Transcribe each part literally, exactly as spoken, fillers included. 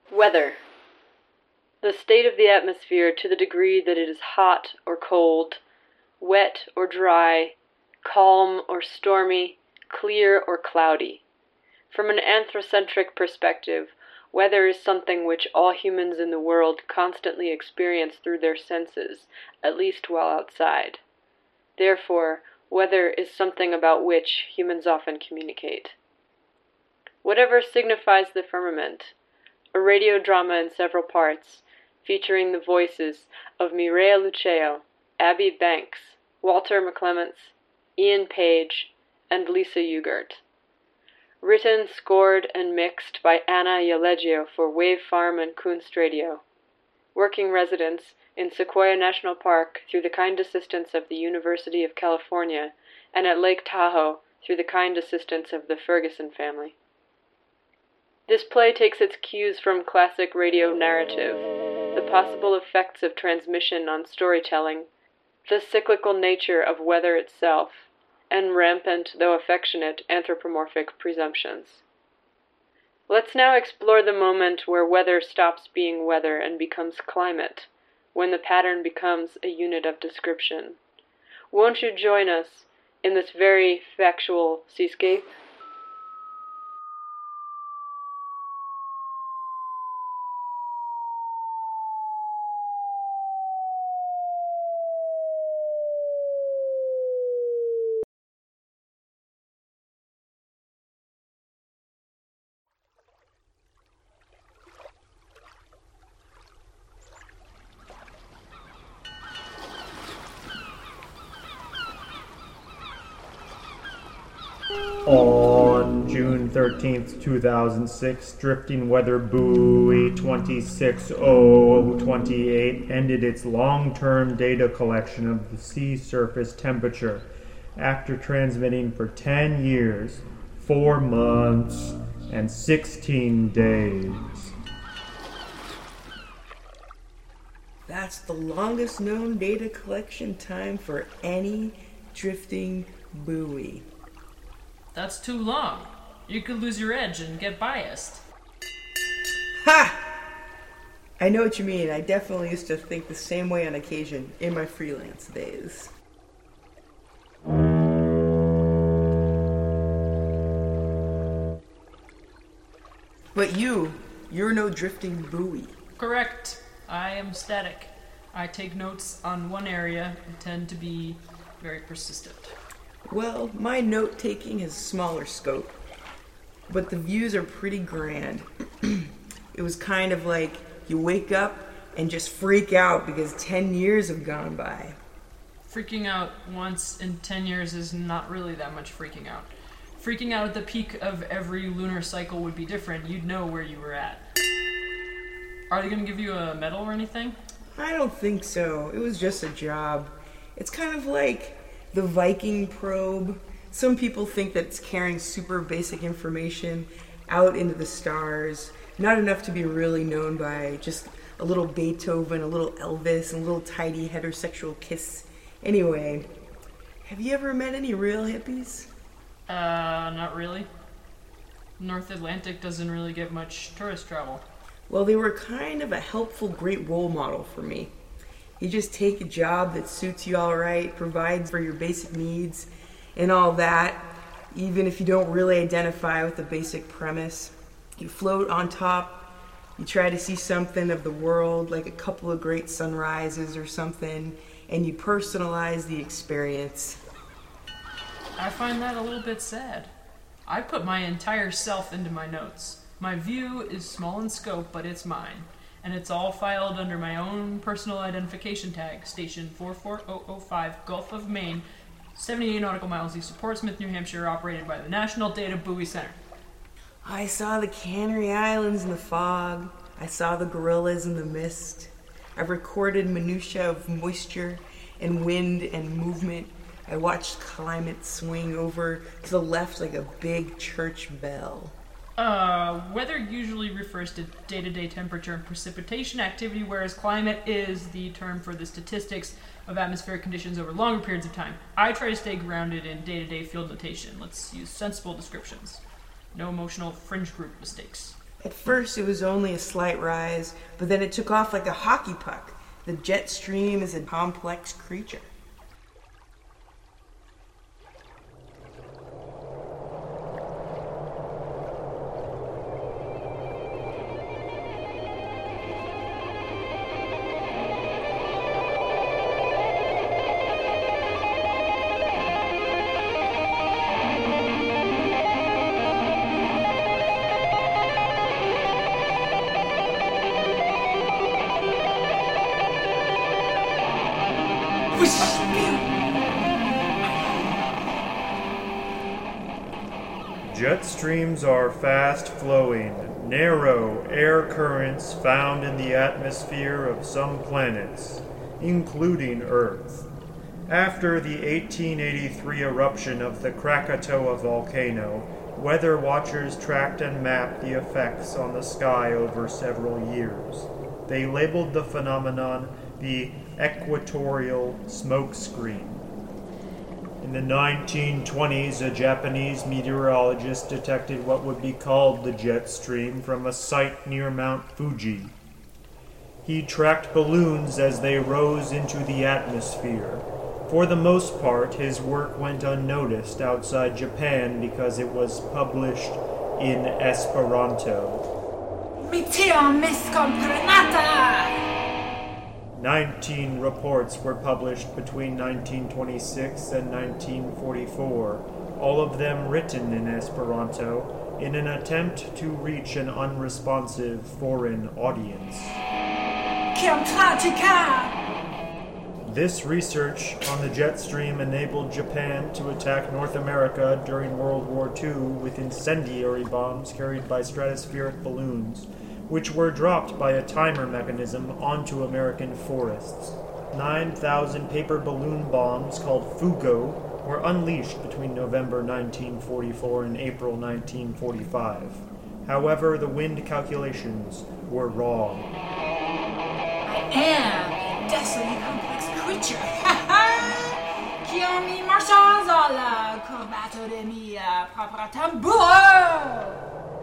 Weather. The state of the atmosphere to the degree that it is hot or cold, wet or dry, calm or stormy, clear or cloudy. From an anthrocentric perspective, weather is something which all humans in the world constantly experience through their senses, at least while outside. Therefore, weather is something about which humans often communicate. Whatever signifies the firmament, a radio drama in several parts, featuring the voices of Mireia Lucio, Abby Banks, Walter McClements, Ian Page, and Lisa Ugart. Written, scored, and mixed by Anna Yaleggio for Wave Farm and Kunst Radio. Working residents in Sequoia National Park through the kind assistance of the University of California, and at Lake Tahoe through the kind assistance of the Ferguson family. This play takes its cues from classic radio narrative, the possible effects of transmission on storytelling, the cyclical nature of weather itself, and rampant, though affectionate, anthropomorphic presumptions. Let's now explore the moment where weather stops being weather and becomes climate, when the pattern becomes a unit of description. Won't you join us in this very factual seascape? On June thirteenth, two thousand six, drifting weather buoy twenty-six oh twenty-eight ended its long-term data collection of the sea surface temperature after transmitting for ten years, four months, and sixteen days. That's the longest known data collection time for any drifting buoy. That's too long. You could lose your edge and get biased. Ha! I know what you mean. I definitely used to think the same way on occasion in my freelance days. But you, you're no drifting buoy. Correct. I am static. I take notes on one area and tend to be very persistent. Well, my note-taking has smaller scope, but the views are pretty grand. It was kind of like you wake up and just freak out because ten years have gone by. Freaking out once in ten years is not really that much freaking out. Freaking out at the peak of every lunar cycle would be different. You'd know where you were at. Are they going to give you a medal or anything? I don't think so. It was just a job. It's kind of like the Viking probe. Some people think that it's carrying super basic information out into the stars. Not enough to be really known by just a little Beethoven, a little Elvis, and a little tidy heterosexual kiss. Anyway, have you ever met any real hippies? Uh, not really. North Atlantic doesn't really get much tourist travel. Well, they were kind of a helpful, great role model for me. You just take a job that suits you all right, provides for your basic needs, and all that, even if you don't really identify with the basic premise. You float on top, you try to see something of the world, like a couple of great sunrises or something, and you personalize the experience. I find that a little bit sad. I put my entire self into my notes. My view is small in scope, but it's mine. And it's all filed under my own personal identification tag, station four four zero zero five, Gulf of Maine, seventy-eight nautical miles east of Portsmouth, New Hampshire, operated by the National Data Buoy Center. I saw the Canary Islands in the fog. I saw the gorillas in the mist. I've recorded minutiae of moisture and wind and movement. I watched climate swing over to the left like a big church bell. Uh, weather usually refers to day-to-day temperature and precipitation activity, whereas climate is the term for the statistics of atmospheric conditions over longer periods of time. I try to stay grounded in day-to-day field notation. Let's use sensible descriptions. No emotional fringe group mistakes. At first, it was only a slight rise, but then it took off like a hockey puck. The jet stream is a complex creature. Jet streams are fast-flowing, narrow air currents found in the atmosphere of some planets, including Earth. After the eighteen eighty-three eruption of the Krakatoa volcano, weather watchers tracked and mapped the effects on the sky over several years. They labeled the phenomenon the equatorial smoke screen. In the nineteen twenties, a Japanese meteorologist detected what would be called the jet stream from a site near Mount Fuji. He tracked balloons as they rose into the atmosphere. For the most part, his work went unnoticed outside Japan because it was published in Esperanto. Meteo miscomprenata! Nineteen reports were published between nineteen twenty-six and nineteen forty-four, all of them written in Esperanto, in an attempt to reach an unresponsive foreign audience. Kiam tragica! This research on the jet stream enabled Japan to attack North America during World War Two with incendiary bombs carried by stratospheric balloons, which were dropped by a timer mechanism onto American forests. nine thousand paper balloon bombs called Fugo were unleashed between November nineteen forty-four and April nineteen forty-five. However, the wind calculations were wrong. I am a desolate complex creature. Ha ha! Qui mi marchons à la combatto de mia propria tamburo!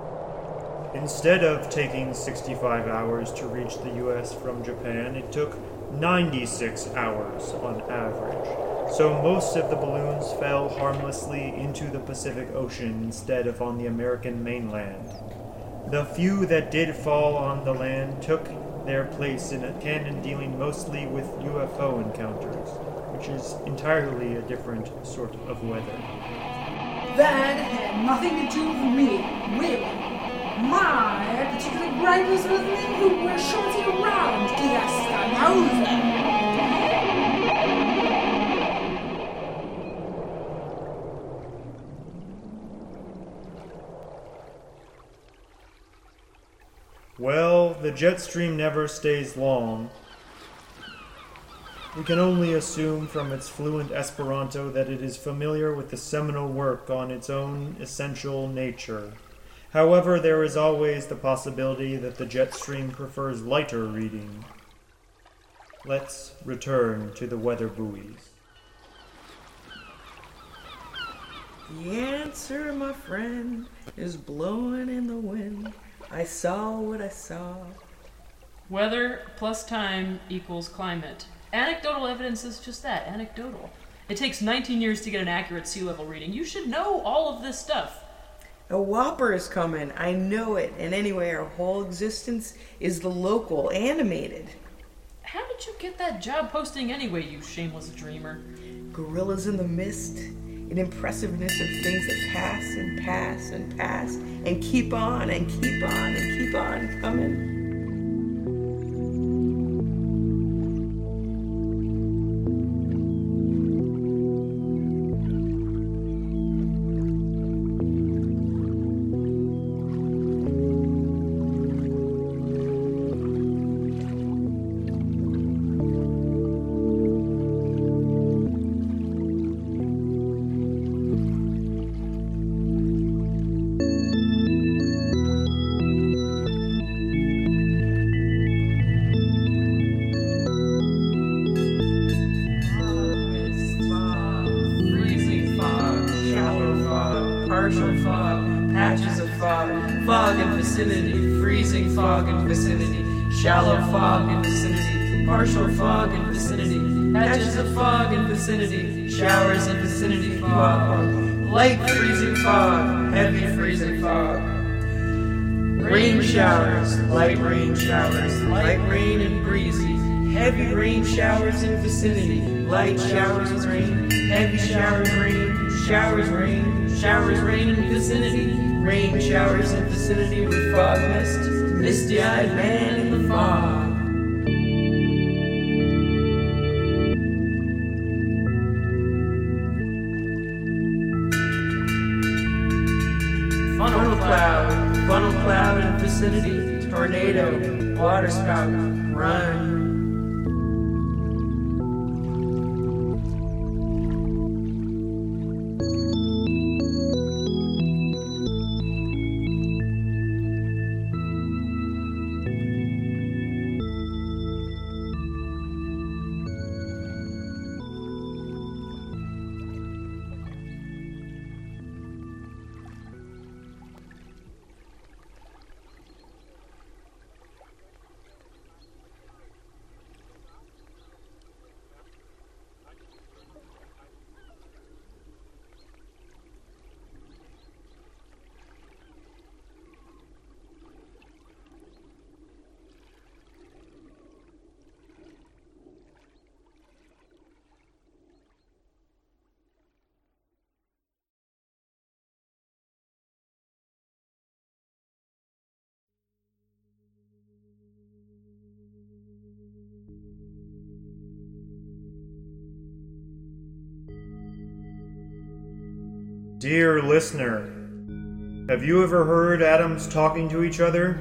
Instead of taking sixty-five hours to reach the U S from Japan, it took ninety-six hours on average. So most of the balloons fell harmlessly into the Pacific Ocean instead of on the American mainland. The few that did fall on the land took their place in a canon dealing mostly with U F O encounters, which is entirely a different sort of weather. That had nothing to do with me, really. My particular gripe is with men who were shorting around Giastanauza. Well, the jet stream never stays long. We can only assume from its fluent Esperanto that it is familiar with the seminal work on its own essential nature. However, there is always the possibility that the jet stream prefers lighter reading. Let's return to the weather buoys. The answer, my friend, is blowing in the wind. I saw what I saw. Weather plus time equals climate. Anecdotal evidence is just that, anecdotal. It takes nineteen years to get an accurate sea level reading. You should know all of this stuff. A whopper is coming. I know it. And anyway, our whole existence is the local, animated. How did you get that job posting anyway, you shameless dreamer? Gorillas in the mist. An impressiveness of things that pass and pass and pass and keep on and keep on and keep on coming. Partial fog, patches of fog, fog in vicinity, freezing fog in vicinity, shallow fog in vicinity, partial fog in vicinity, patches of fog in vicinity, showers in vicinity fog, light freezing fog, heavy freezing fog, rain showers, light rain showers, light rain and breezy, heavy rain showers in vicinity, light showers of rain, heavy showers rain, showers rain, showers rain in vicinity, rain showers in vicinity with fog mist, misty-eyed man in the fog. Funnel cloud, funnel cloud in vicinity, tornado, water spout, run. Dear listener, have you ever heard atoms talking to each other?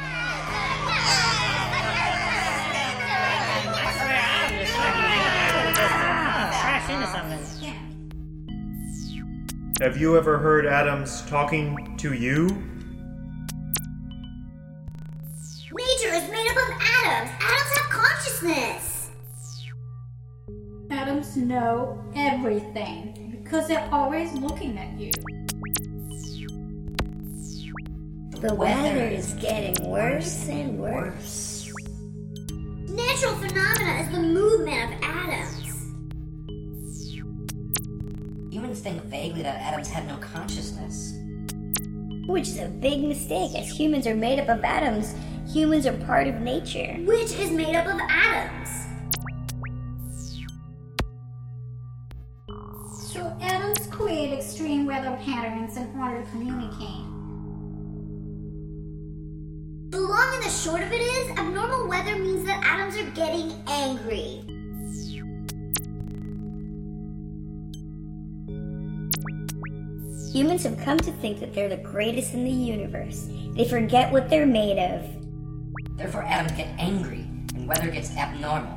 Have you ever heard atoms talking to you? Nature is made up of atoms. Atoms have consciousness. Atoms know everything because they're always looking at you. The weather is getting worse and worse. Natural phenomena is the movement of atoms. Humans think vaguely that atoms have no consciousness. Which is a big mistake, as humans are made up of atoms. Humans are part of nature, which is made up of atoms. So atoms create extreme weather patterns in order to communicate. The long and the short of it is, abnormal weather means that atoms are getting angry. Humans have come to think that they're the greatest in the universe. They forget what they're made of. Therefore, atoms get angry, and weather gets abnormal.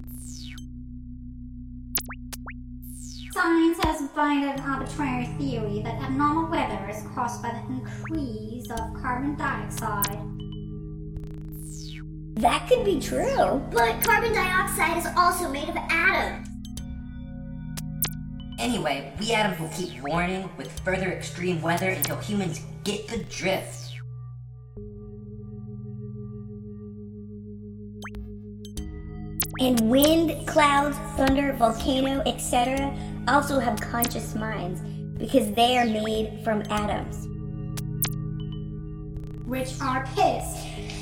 Science has invented an arbitrary theory that abnormal weather is caused by the increase of carbon dioxide. That could be true, but carbon dioxide is also made of atoms. Anyway, we atoms will keep warning with further extreme weather until humans get the drift. And wind, clouds, thunder, volcano, et cetera also have conscious minds because they are made from atoms. Which are pissed.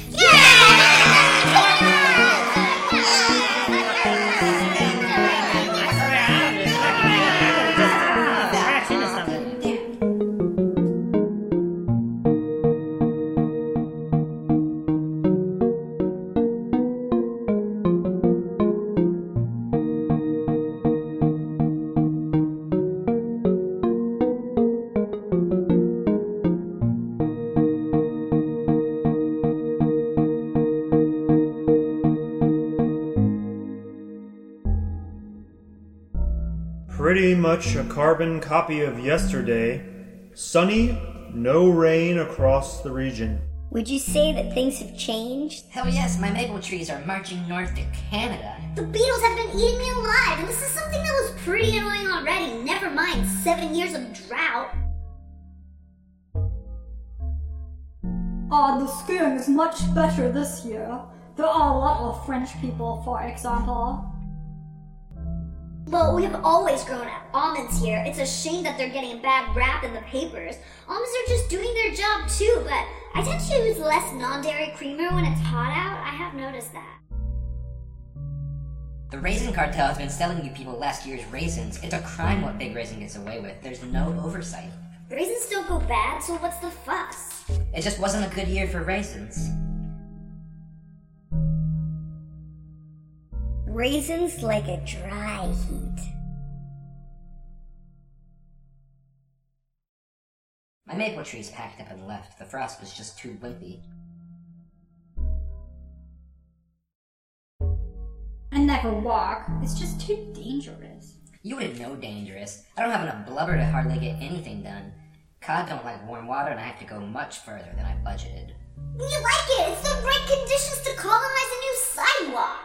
Pretty much a carbon copy of yesterday. Sunny, no rain across the region. Would you say that things have changed? Hell yes, my maple trees are marching north to Canada. The beetles have been eating me alive, and this is something that was pretty annoying already. Never mind seven years of drought. Uh, the skiing is much better this year. There are a lot of French people, for example. Well, we have always grown almonds here. It's a shame that they're getting a bad rap in the papers. Almonds are just doing their job too, but I tend to use less non-dairy creamer when it's hot out. I have noticed that. The raisin cartel has been selling you people last year's raisins. It's a crime what Big Raisin gets away with. There's no oversight. Raisins don't go bad, so what's the fuss? It just wasn't a good year for raisins. Raisins like a dry heat. My maple trees packed up and left. The frost was just too wimpy. I never walk. It's just too dangerous. You wouldn't know dangerous. I don't have enough blubber to hardly get anything done. Cod don't like warm water, and I have to go much further than I budgeted. We like it! It's the right conditions to colonize a new sidewalk!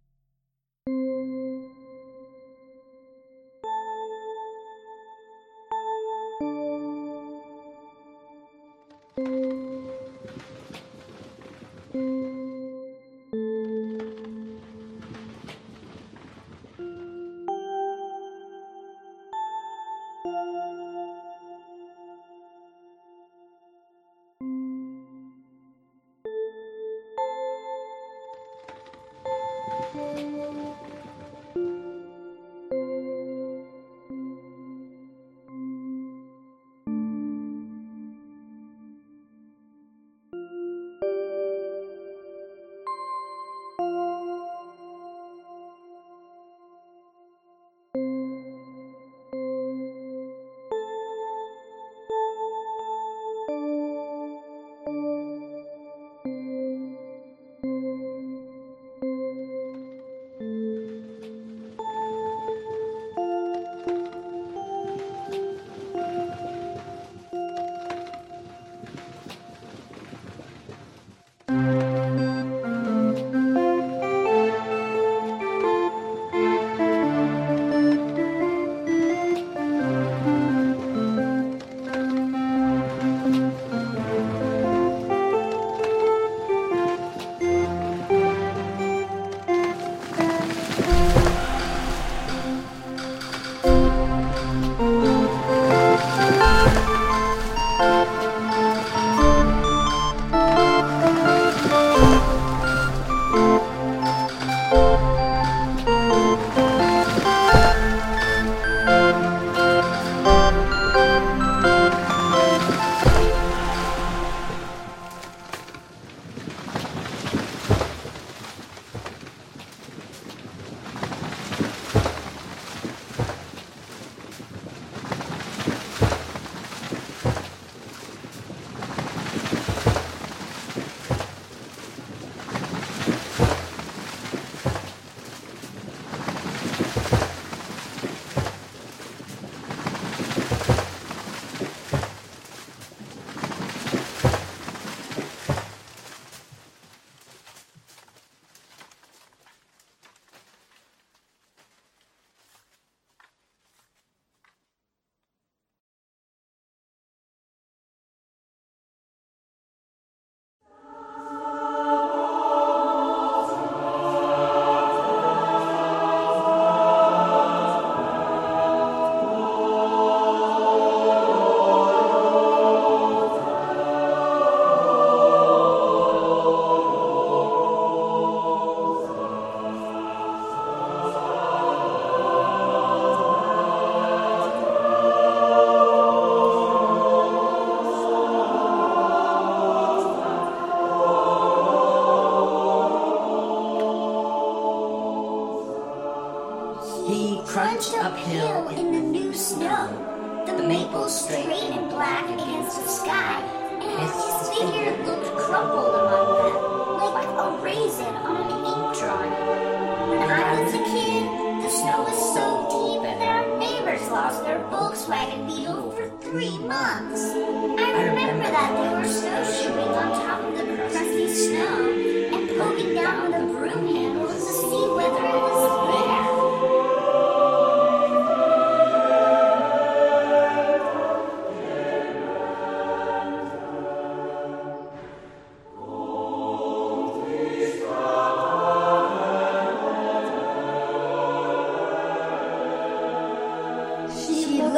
crunched uphill in the new snow, the maples straight and black against the sky, and his figure looked crumpled among them, like a raisin on an ink drawing. When I was a kid, the snow was so deep that our neighbors lost their Volkswagen Beetle for three months. I remember that they were snowshoeing on top of the crusty snow and poking down with the broom handles to see whether it was there.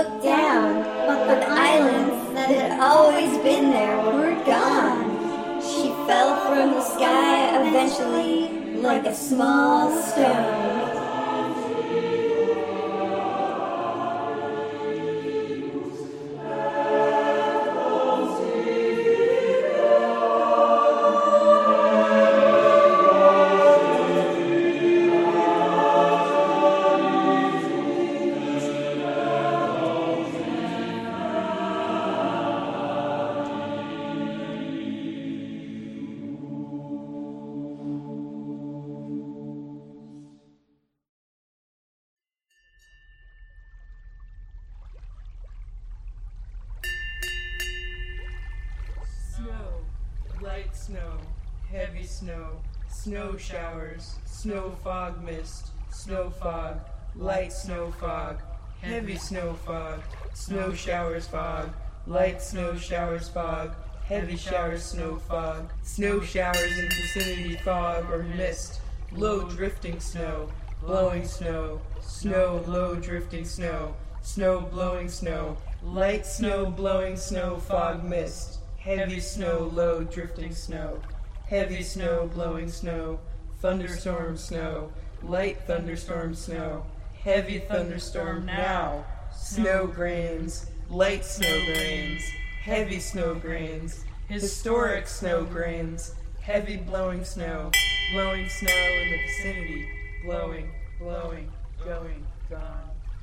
looked down, but the islands that had always been there were gone. She fell from the sky eventually like a small stone. Light snow, heavy snow, snow showers, snow fog mist, snow fog, light snow fog, heavy snow fog, snow showers fog, light snow showers fog, heavy showers snow fog, snow showers in vicinity fog or mist, low drifting snow, blowing snow, snow low drifting snow, snow blowing snow, light snow blowing snow fog mist, heavy snow, low drifting snow, heavy snow, blowing snow, thunderstorm snow, light thunderstorm snow, heavy thunderstorm now, snow grains, light snow grains, heavy snow grains, historic snow grains, heavy blowing snow, blowing snow in the vicinity, blowing, blowing, going, gone.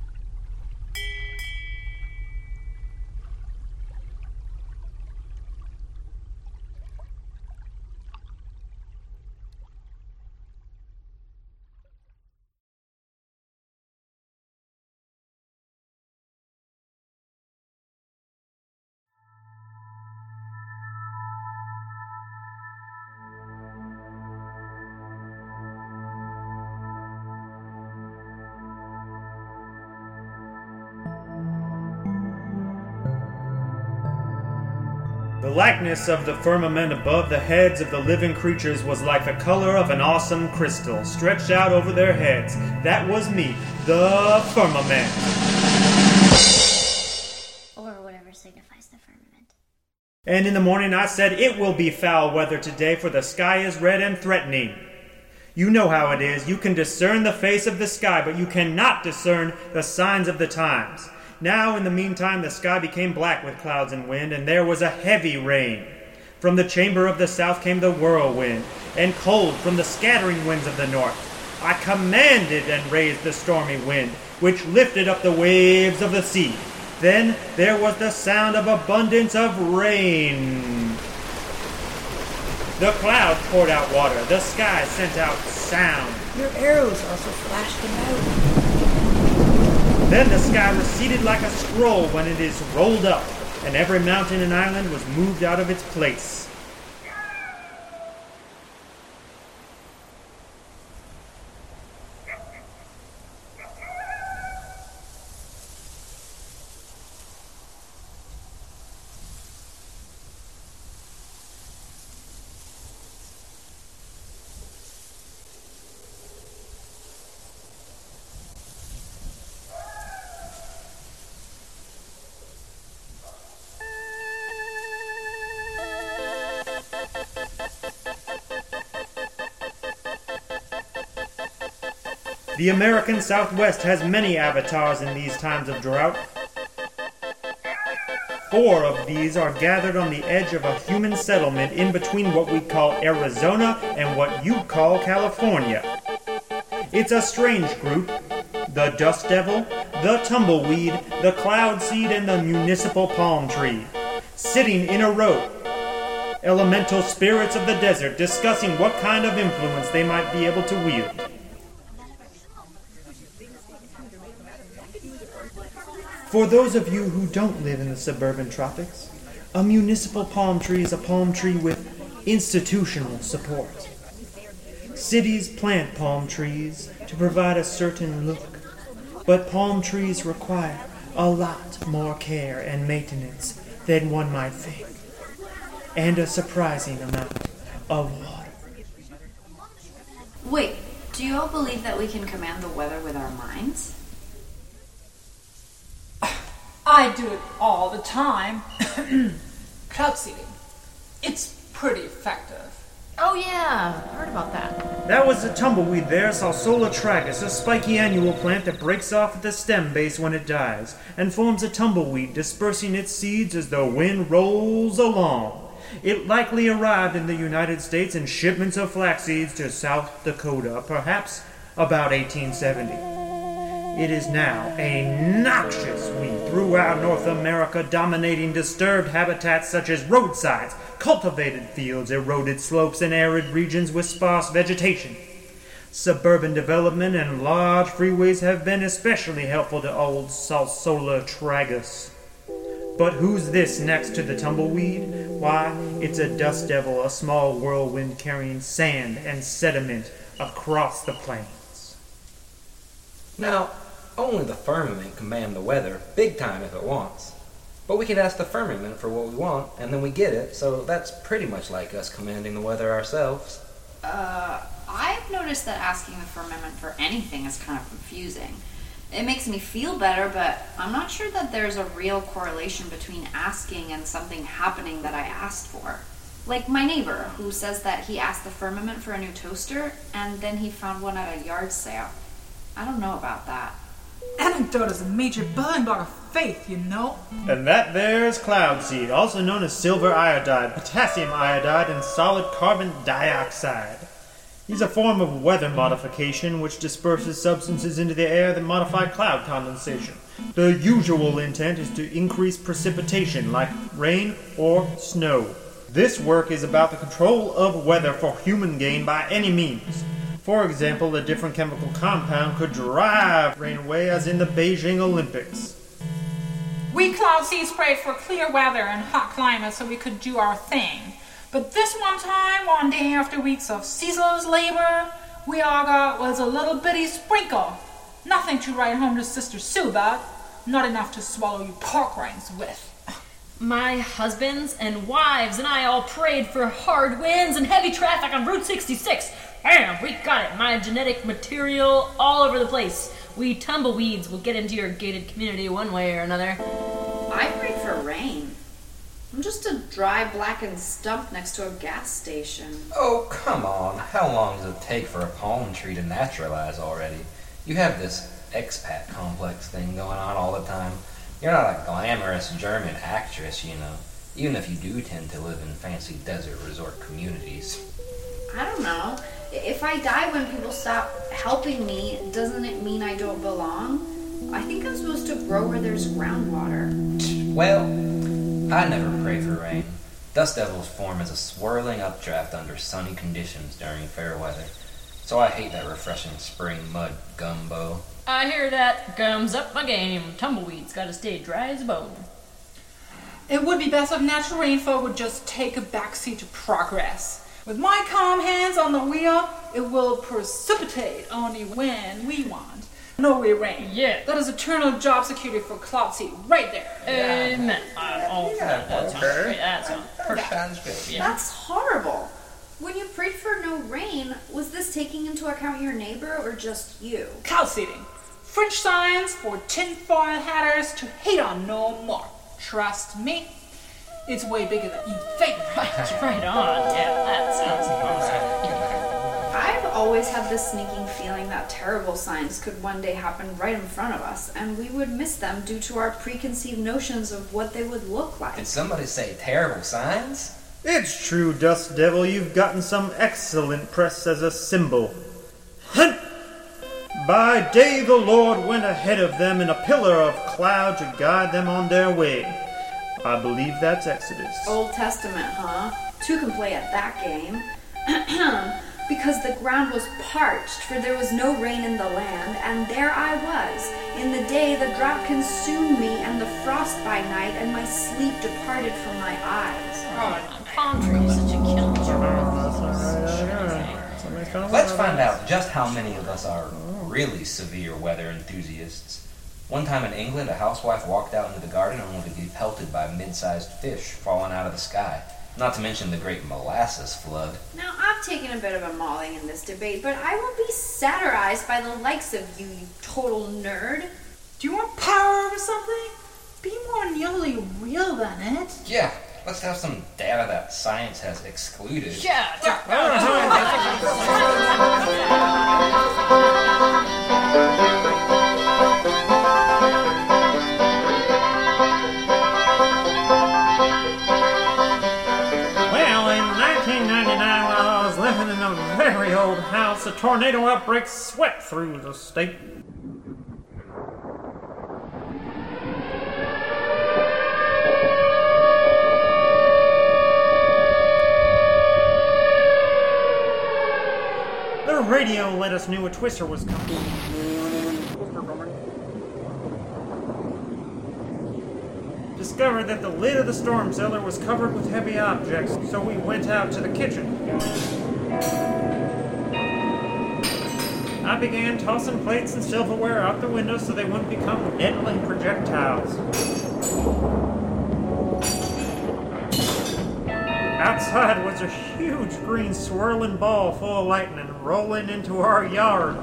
The likeness of the firmament above the heads of the living creatures was like the color of an awesome crystal stretched out over their heads. That was me, the firmament. Or whatever signifies the firmament. And in the morning I said, it will be foul weather today, for the sky is red and threatening. You know how it is. You can discern the face of the sky, but you cannot discern the signs of the times. Now, in the meantime, the sky became black with clouds and wind, and there was a heavy rain. From the chamber of the south came the whirlwind, and cold from the scattering winds of the north. I commanded and raised the stormy wind, which lifted up the waves of the sea. Then there was the sound of abundance of rain. The clouds poured out water, the sky sent out sound. Your arrows also flashed them out. Then the sky receded like a scroll when it is rolled up, and every mountain and island was moved out of its place. The American Southwest has many avatars in these times of drought. Four of these are gathered on the edge of a human settlement in between what we call Arizona and what you call California. It's a strange group. The dust devil, the tumbleweed, the cloud seed, and the municipal palm tree. Sitting in a row. Elemental spirits of the desert discussing what kind of influence they might be able to wield. For those of you who don't live in the suburban tropics, a municipal palm tree is a palm tree with institutional support. Cities plant palm trees to provide a certain look, but palm trees require a lot more care and maintenance than one might think, and a surprising amount of water. Wait, do you all believe that we can command the weather with our minds? I do it all the time. Cloud seeding. It's pretty effective. Oh yeah, I heard about that. That was the tumbleweed there, Salsola tragus, a spiky annual plant that breaks off at the stem base when it dies, and forms a tumbleweed, dispersing its seeds as the wind rolls along. It likely arrived in the United States in shipments of flax seeds to South Dakota, perhaps about eighteen seventy. It is now a noxious weed throughout North America, dominating disturbed habitats such as roadsides, cultivated fields, eroded slopes, and arid regions with sparse vegetation. Suburban development and large freeways have been especially helpful to old Salsola tragus. But who's this next to the tumbleweed? Why, it's a dust devil, a small whirlwind carrying sand and sediment across the plains. Now, only the firmament can command the weather, big time if it wants. But we can ask the firmament for what we want, and then we get it, so that's pretty much like us commanding the weather ourselves. Uh, I've noticed that asking the firmament for anything is kind of confusing. It makes me feel better, but I'm not sure that there's a real correlation between asking and something happening that I asked for. Like my neighbor, who says that he asked the firmament for a new toaster, and then he found one at a yard sale. I don't know about that. Anecdote is a major building block of faith, you know? And that there's cloud seed, also known as silver iodide, potassium iodide, and solid carbon dioxide. He's a form of weather modification which disperses substances into the air that modify cloud condensation. The usual intent is to increase precipitation, like rain or snow. This work is about the control of weather for human gain by any means. For example, a different chemical compound could drive rain away, as in the Beijing Olympics. We cloud seed sprayed for clear weather and hot climates so we could do our thing. But this one time, one day after weeks of ceaseless labor, we all got was a little bitty sprinkle. Nothing to write home to Sister Sue about. Not enough to swallow you pork rinds with. My husbands and wives and I all prayed for hard winds and heavy traffic on Route sixty-six. Bam, we got it. My genetic material all over the place. We tumbleweeds will get into your gated community one way or another. I prayed for rain. I'm just a dry, blackened stump next to a gas station. Oh, come on. How long does it take for a palm tree to naturalize already? You have this expat complex thing going on all the time. You're not a glamorous German actress, you know, even if you do tend to live in fancy desert resort communities. I don't know. If I die when people stop helping me, doesn't it mean I don't belong? I think I'm supposed to grow where there's groundwater. Well, I never pray for rain. Dust devils form as a swirling updraft under sunny conditions during fair weather. So I hate that refreshing spring mud gumbo. I hear that. Gums up my game. Tumbleweeds gotta stay dry as a bone. It would be best if natural rainfall would just take a backseat to progress. With my calm hands on the wheel, it will precipitate only when we want. No way rain. Yeah. That is eternal job security for cloud seed right there. Amen. I'm all for that. That sounds great. That sounds perfect. Sounds good. Yeah. That's horrible. When you prayed for no rain, was this taking into account your neighbor or just you? Cloud seeding. French signs for tinfoil hatters to hate on no more. Trust me. It's way bigger than you think. Right, right on. Yeah, that sounds awesome. I've always had this sneaking feeling that terrible signs could one day happen right in front of us, and we would miss them due to our preconceived notions of what they would look like. Did somebody say terrible signs? It's true, Dust Devil, you've gotten some excellent press as a symbol. Hunt! By day the Lord went ahead of them in a pillar of cloud to guide them on their way. I believe that's Exodus. Old Testament, huh? Two can play at that game. Because the ground was parched, for there was no rain in the land, and there I was. In the day the drought consumed me, and the frost by night, and my sleep departed from my eyes. Oh, palm tree is such a killer joke. Let's find out just how many of us are really severe weather enthusiasts. One time in England, a housewife walked out into the garden only to be pelted by mid-sized fish falling out of the sky. Not to mention the great molasses flood. Now, I've taken a bit of a mauling in this debate, but I won't be satirized by the likes of you, you total nerd. Do you want power over something? Be more nearly real than it. Yeah, let's have some data that science has excluded. Yeah. Well, in nineteen ninety-nine, while I was living in a very old house, a tornado outbreak swept through the state. The radio let us knew a twister was coming. Discovered that the lid of the storm cellar was covered with heavy objects, so we went out to the kitchen. I began tossing plates and silverware out the window so they wouldn't become deadly projectiles. Outside was a huge green swirling ball full of lightning rolling into our yard.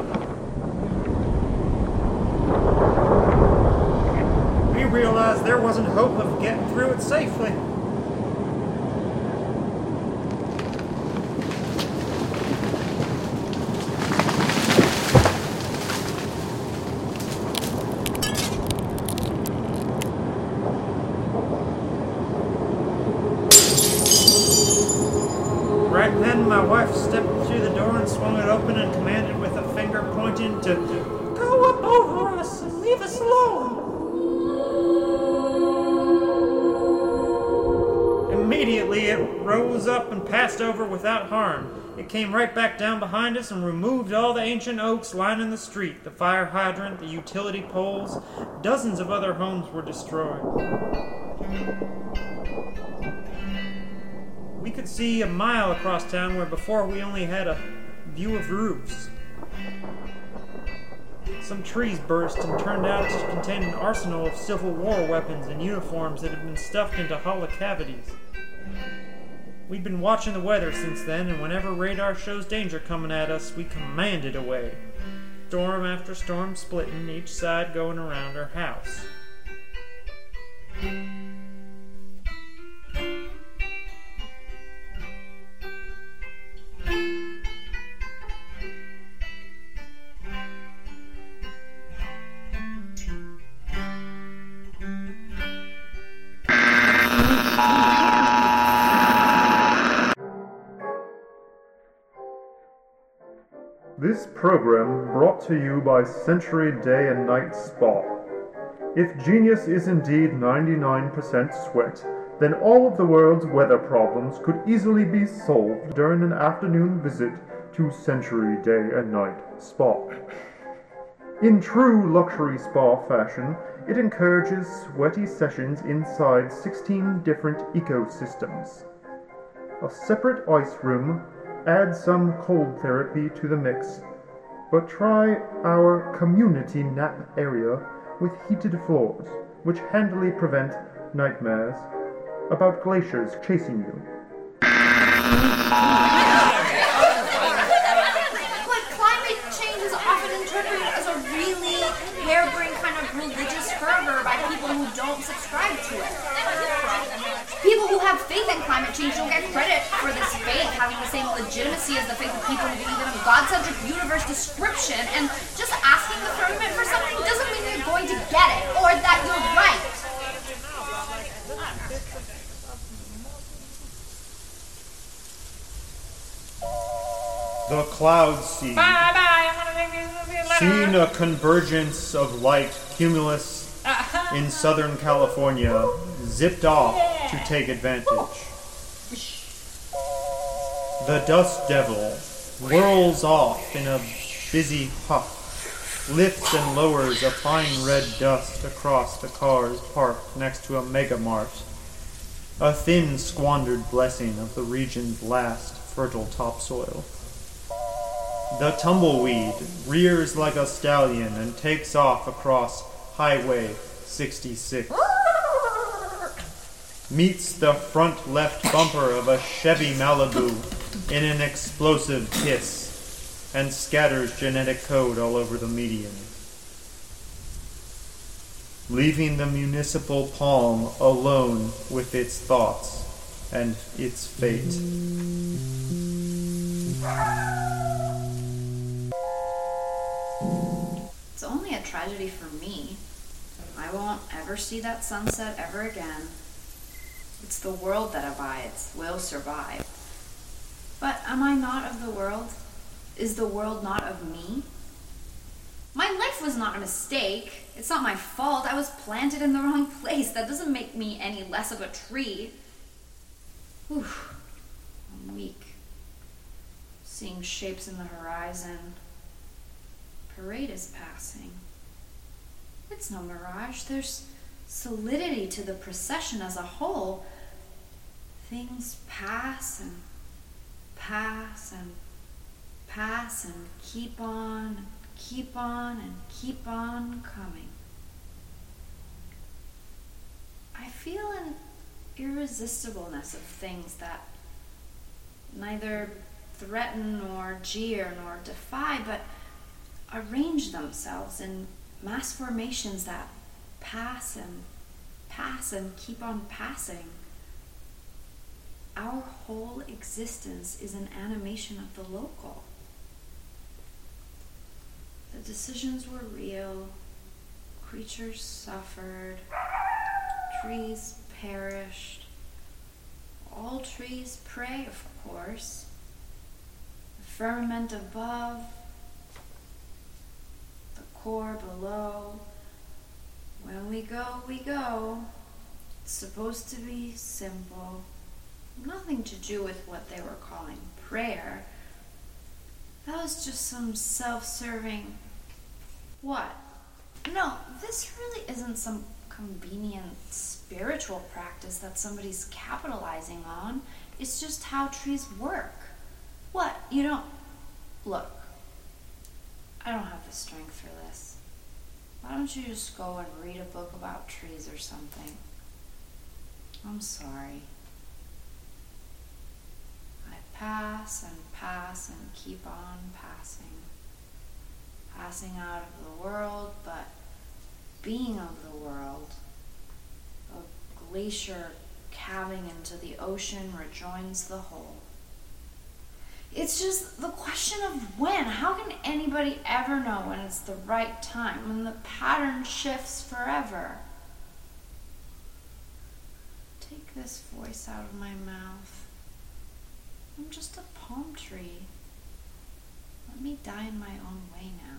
We realized there wasn't hope of getting through it safely. Right then, my wife stepped through the door and swung it open and commanded with a finger pointing to go up over us and leave us alone. Immediately, it rose up and passed over without harm. It came right back down behind us and removed all the ancient oaks lining the street, the fire hydrant, the utility poles. Dozens of other homes were destroyed. We could see a mile across town where before we only had a view of roofs. Some trees burst and turned out to contain an arsenal of Civil War weapons and uniforms that had been stuffed into hollow cavities. We'd been watching the weather since then, and whenever radar shows danger coming at us, we command it away. Storm after storm splitting, each side going around our house. This program brought to you by Century Day and Night Spa. If genius is indeed ninety-nine percent sweat, then all of the world's weather problems could easily be solved during an afternoon visit to Century Day and Night Spa. In true luxury spa fashion, it encourages sweaty sessions inside sixteen different ecosystems. A separate ice room adds some cold therapy to the mix, but try our community nap area with heated floors, which handily prevent nightmares about glaciers chasing you. But climate change is often interpreted as a really harebrained kind of religious fervor by people who don't subscribe to it. People who have faith in climate change don't get credit for this faith having the same legitimacy as the faith of people who believe in a God-centric universe description, and just asking the firmament for something doesn't mean you're going to get it, or that you're right. The cloud sea. Bye bye. I'm gonna take these Seen a convergence of light cumulus in Southern California, zipped off to take advantage. The dust devil whirls off in a busy puff, lifts and lowers a fine red dust across the cars parked next to a megamart, a thin squandered blessing of the region's last fertile topsoil. The tumbleweed rears like a stallion and takes off across Highway sixty-six. Meets the front left bumper of a Chevy Malibu in an explosive kiss and scatters genetic code all over the median. leaving the municipal palm alone with its thoughts and its fate. It's only a tragedy for me. I won't ever see that sunset ever again. It's the world that abides, will survive. But am I not of the world? Is the world not of me? My life was not a mistake. It's not my fault. I was planted in the wrong place. That doesn't make me any less of a tree. Whew. I'm weak. Seeing shapes in the horizon. Parade is passing. It's no mirage. There's solidity to the procession as a whole. Things pass and pass and pass and keep on, keep on and keep on coming. I feel an irresistibleness of things that neither threaten nor jeer nor defy, but arrange themselves in mass formations that pass and pass and keep on passing. Our whole existence is an animation of the local. The decisions were real, creatures suffered, trees perished. All trees pray, of course. The firmament above, the core below. When we go, we go. It's supposed to be simple. Nothing to do with what they were calling prayer. That was just some self-serving... What? No, this really isn't some convenient spiritual practice that somebody's capitalizing on. It's just how trees work. What? You don't... Look, I don't have the strength for this. Why don't you just go and read a book about trees or something? I'm sorry. I pass and pass and keep on passing. Passing out of the world, but being of the world. A glacier calving into the ocean rejoins the whole. It's just the question of when. How can anybody ever know when it's the right time, when the pattern shifts forever? Take this voice out of my mouth. I'm just a palm tree. Let me die in my own way now.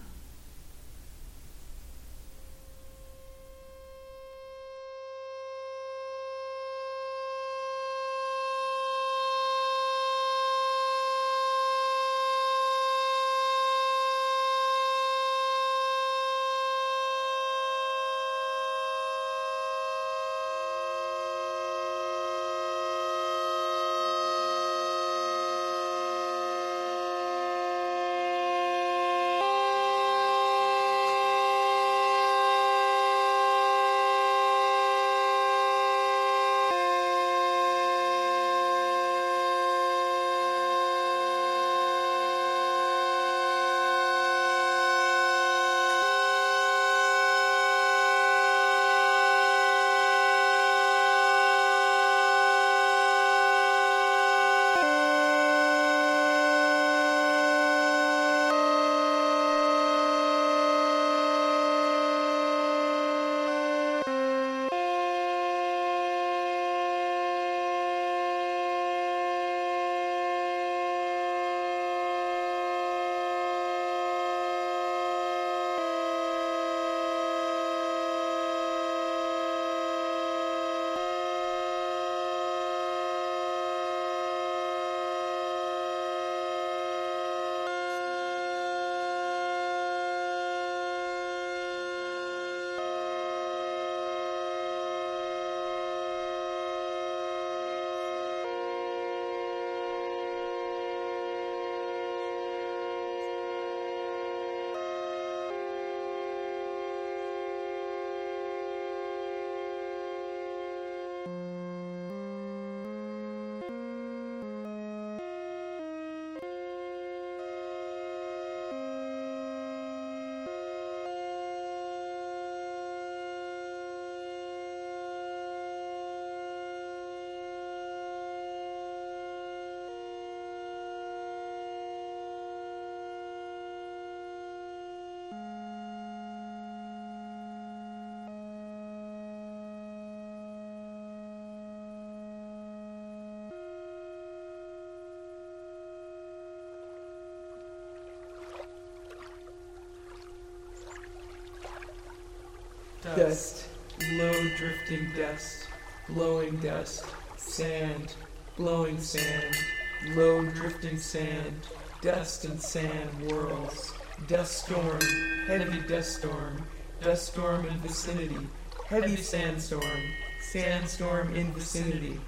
Dust. Low drifting dust. Blowing dust. Sand. Blowing sand. Low drifting sand. Dust and sand whirls. Dust storm. Heavy dust storm. Dust storm in vicinity. Heavy sandstorm. Sandstorm in vicinity.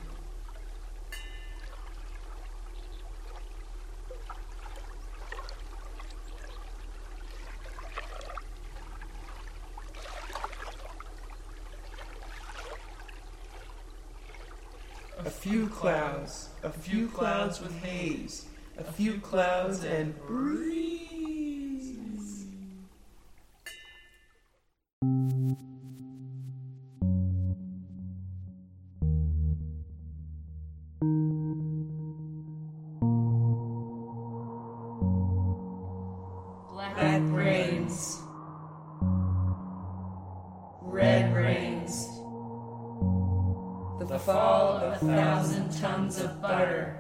A few clouds, a few clouds with haze, a few clouds and breeze. Black, Black rains. Red rains. The fall of a thousand tons of butter.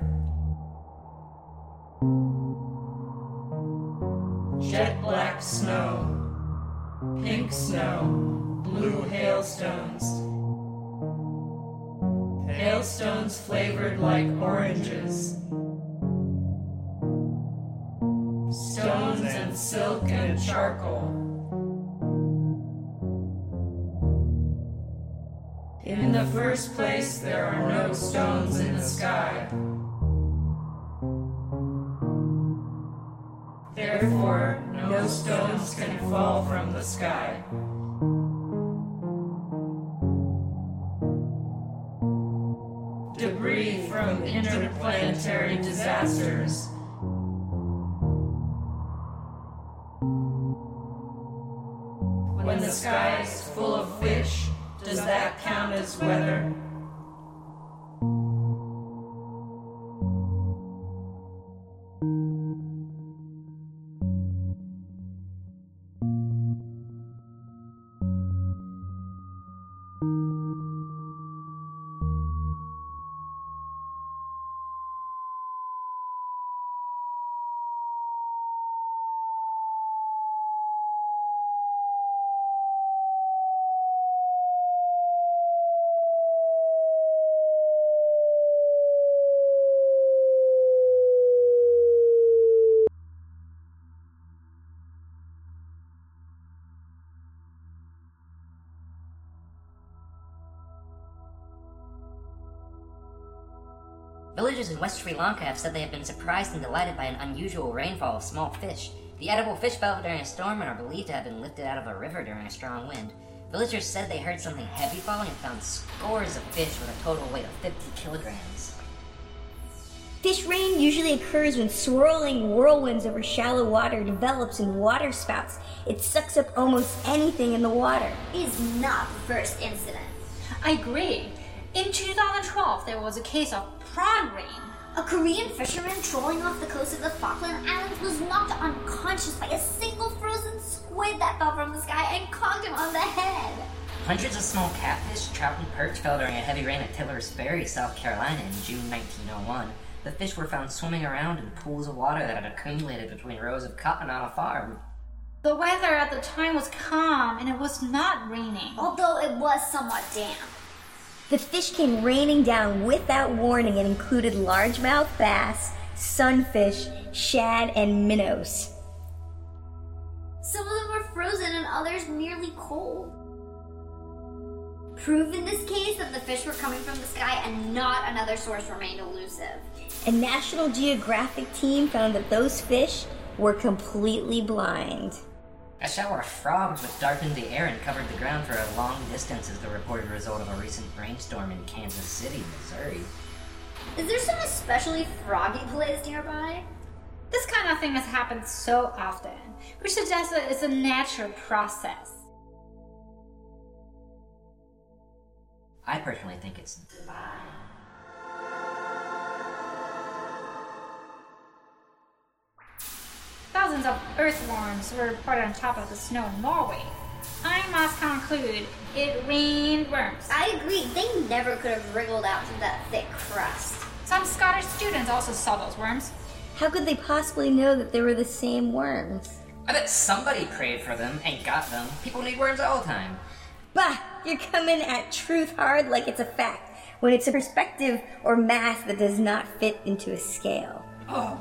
Jet black snow. Pink snow. Blue hailstones. Hailstones flavored like oranges. Stones and silk and charcoal. In the first place, there are no stones in the sky. Therefore, no stones can fall from the sky. Debris from interplanetary disasters. When the sky is full of fish, does that count as weather? Villagers in West Sri Lanka have said they have been surprised and delighted by an unusual rainfall of small fish. The edible fish fell during a storm and are believed to have been lifted out of a river during a strong wind. Villagers said they heard something heavy falling and found scores of fish with a total weight of fifty kilograms. Fish rain usually occurs when swirling whirlwinds over shallow water develops in water spouts. It sucks up almost anything in the water. Is not the first incident. I agree. In two thousand twelve, there was a case of prawn rain. A Korean fisherman trolling off the coast of the Falkland Islands was knocked unconscious by a single frozen squid that fell from the sky and conked him on the head. Hundreds of small catfish, trout, and perch fell during a heavy rain at Tiller's Ferry, South Carolina in June nineteen oh one. The fish were found swimming around in pools of water that had accumulated between rows of cotton on a farm. The weather at the time was calm and it was not raining. Although it was somewhat damp. The fish came raining down without warning and included largemouth bass, sunfish, shad, and minnows. Some of them were frozen and others merely cold. Proof in this case that the fish were coming from the sky and not another source remained elusive. A National Geographic team found that those fish were completely blind. A shower of frogs which darkened the air and covered the ground for a long distance is the reported result of a recent rainstorm in Kansas City, Missouri. Is there some especially froggy place nearby? This kind of thing has happened so often, which suggests that it's a natural process. I personally think it's divine. Thousands of earthworms were reported on top of the snow in Norway. I must conclude it rained worms. I agree, they never could have wriggled out through that thick crust. Some Scottish students also saw those worms. How could they possibly know that they were the same worms? I bet somebody prayed for them and got them. People need worms all the time. Bah! You're coming at truth hard like it's a fact, when it's a perspective or math that does not fit into a scale. Oh.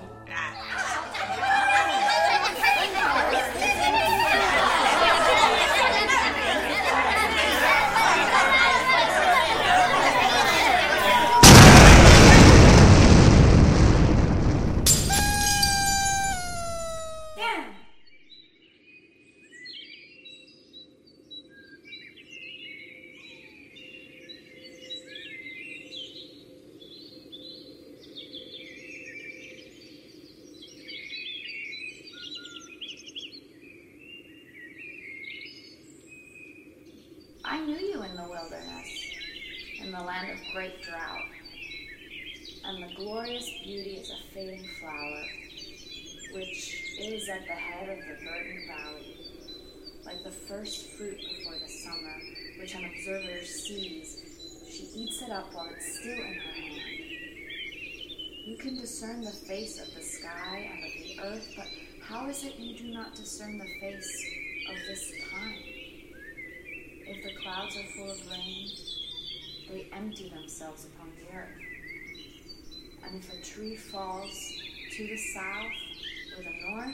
I knew you in the wilderness, in the land of great drought, and the glorious beauty is a fading flower, which is at the head of the verdant valley, like the first fruit before the summer, which an observer sees. She eats it up while it's still in her hand. You can discern the face of the sky and of the earth, but how is it you do not discern the face of this time? If the clouds are full of rain, they empty themselves upon the earth. And if a tree falls to the south or the north,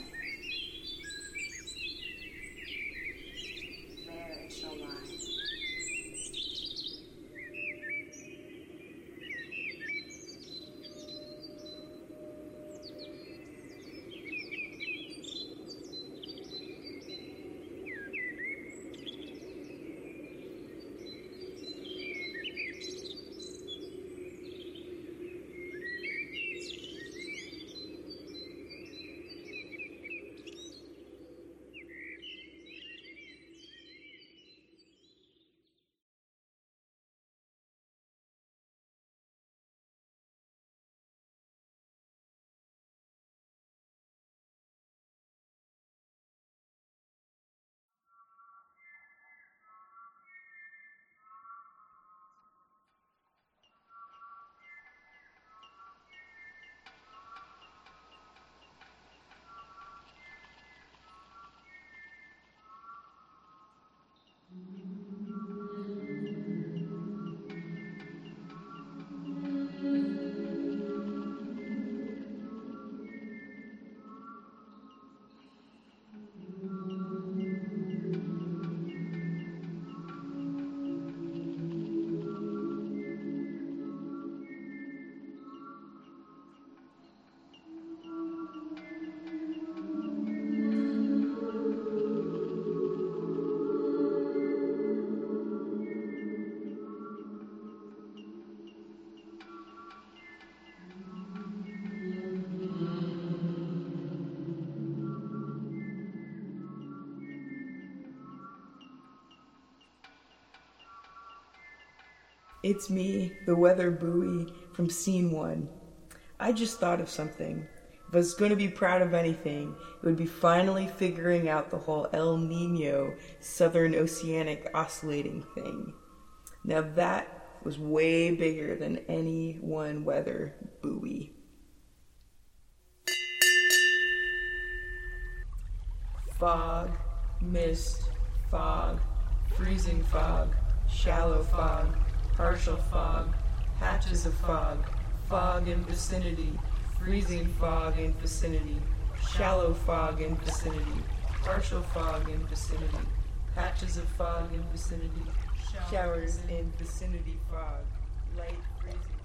there it shall lie. It's me, the weather buoy from scene one. I just thought of something. If I was going to be proud of anything, it would be finally figuring out the whole El Nino Southern Oceanic oscillating thing. Now that was way bigger than any one weather buoy. Fog, mist, fog, freezing fog, shallow fog, partial fog, patches of fog, fog in vicinity, freezing fog in vicinity, shallow fog in vicinity, partial fog in vicinity, patches of fog in vicinity, showers in vicinity fog, light freezing.